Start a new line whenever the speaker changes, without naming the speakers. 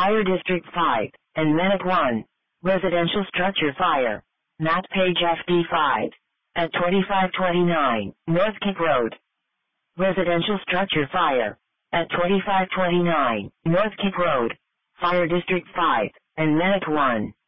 Fire District 5, and Medic 1. Residential structure fire. Map page FD5. At 2529, North Kick Road. Residential structure fire. At 2529, North Kick Road. Fire District 5, and Medic 1.